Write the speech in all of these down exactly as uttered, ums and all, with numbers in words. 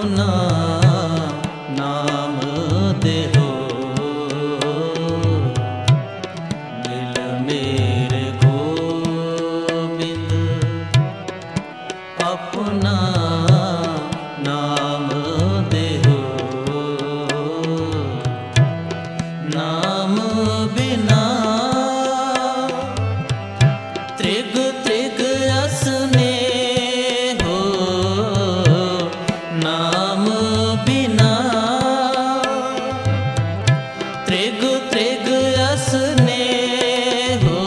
अपना नाम देहो। मिल मेरे गोविंद अपना नाम देहो। नाम बिना त्रिग त्रिग असने हो। नाम बिना त्रिग त्रिग असने हो।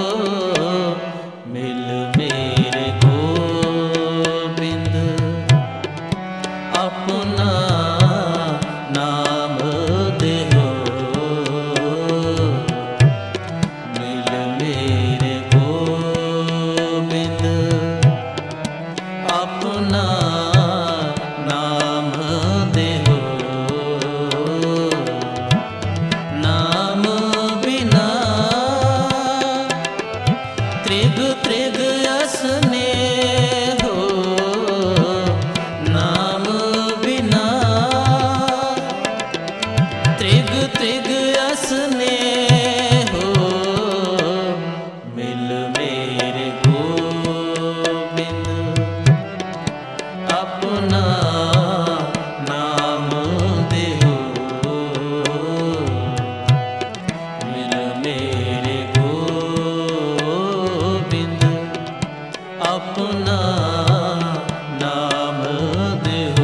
मिल मेरे गोविंद अपना नाम देहो। मिल मेरे गोविंद अपना नाम देहो। नाम बिना त्रिग त्रिग असने हो। नाम बिना त्रिग त्रिग असने हो। मिल मेरे गोविंद अपना नाम देहो। मिल मेरे गोविंद अपना नाम देहो।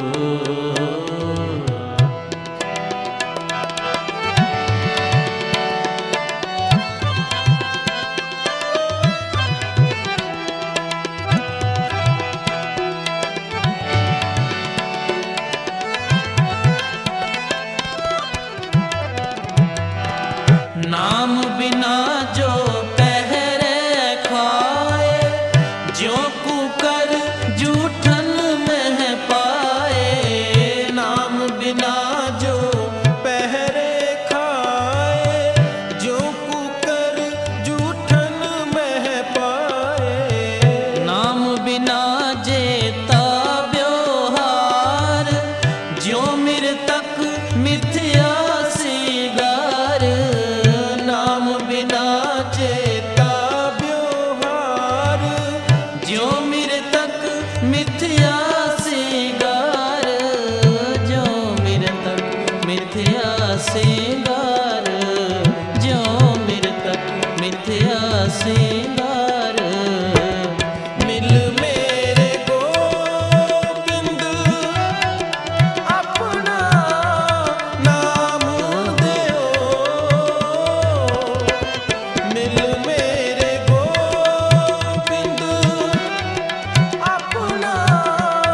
नाम बिना जो पहरे खाए, जो कुकर जूठन में पाए। नाम बिना जो पहरे खाए, जो कुकर जूठन में पाए। नाम बिना जेता व्यवहार, जो मृतक मिथ्या सिगार। नाम बिना चेता व्यवहार, जो मृतक मिथ्या सिगार। जो मृतक मिथ्या सिगार, जो मृतक मिथ्या सिगार। मिल मेरे गोविंद अपना नाम देहो। मिल मेरे गोविंद अपना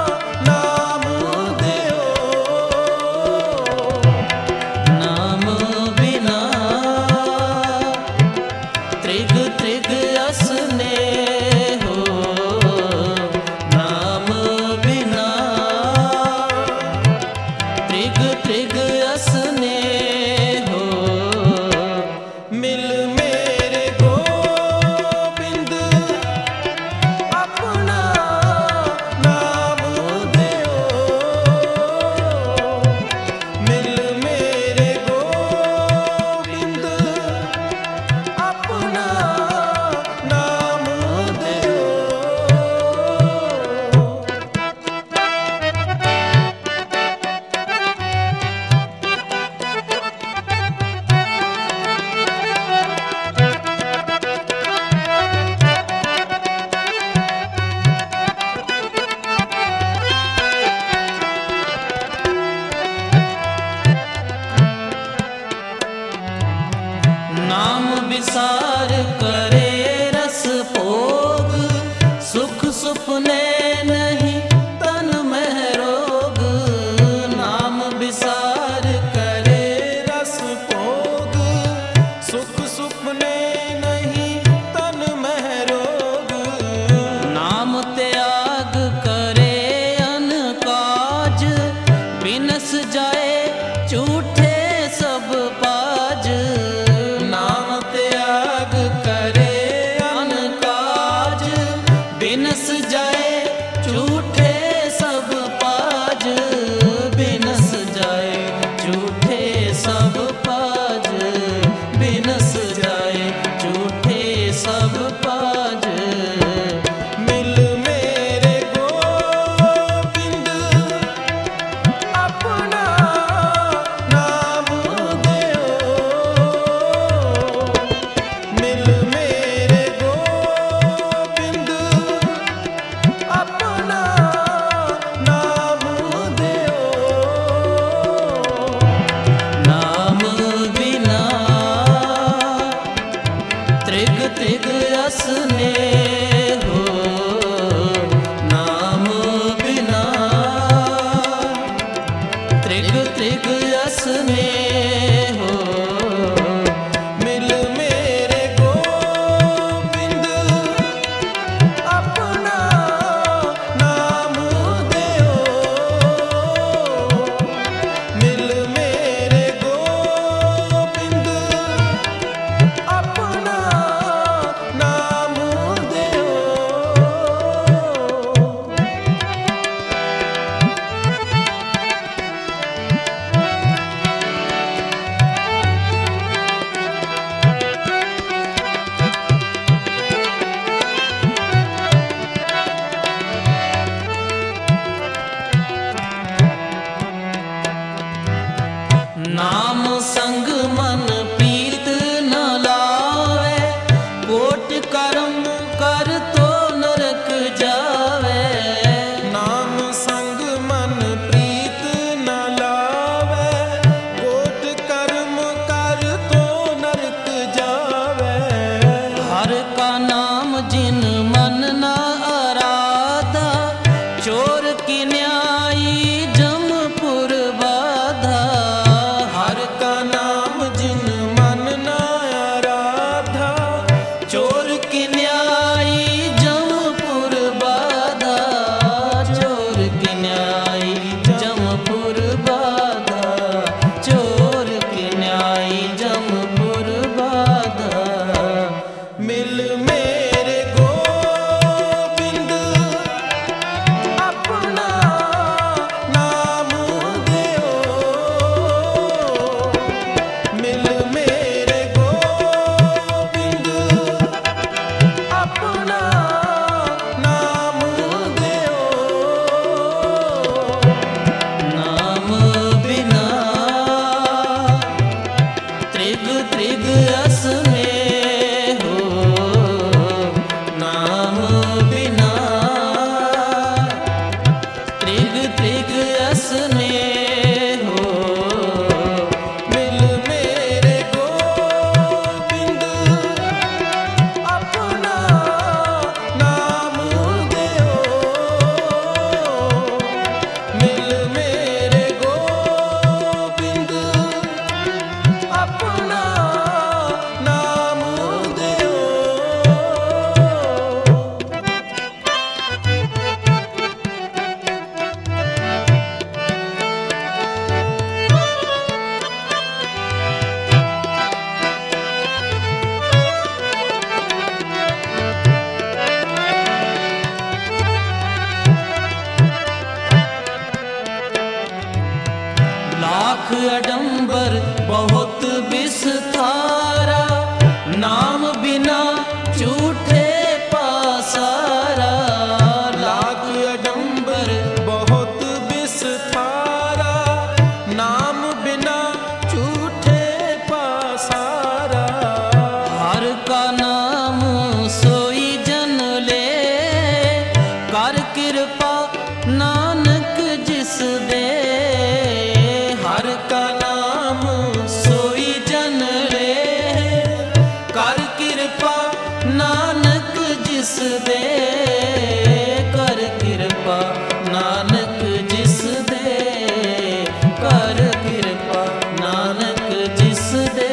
अडंबर बहुत विस्तारा, नाम बिना झूठे पासारा। लाख अडंबर बहुत विस्तारा, नाम बिना झूठे पासारा। हर का नाम सोई जन ले, कर कृपा नानक जिस दे। हर का नाम सोई जन ले, कर कृपा नानक जिस दे। कर कृपा नानक जिस दे, कर कृपा नानक जिस दे।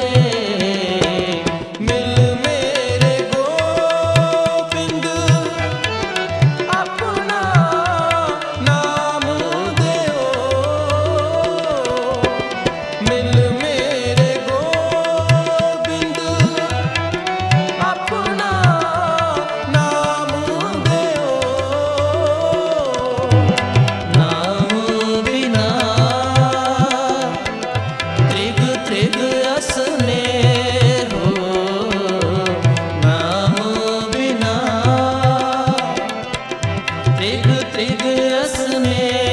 मिल मेरे गोबिंद अपना नाम देओ। मिल मेरे गोबिंद अपना नाम देओ। नाम बिना त्रिग त्रिग असने हो। नाम बिना त्रिग त्रिग असने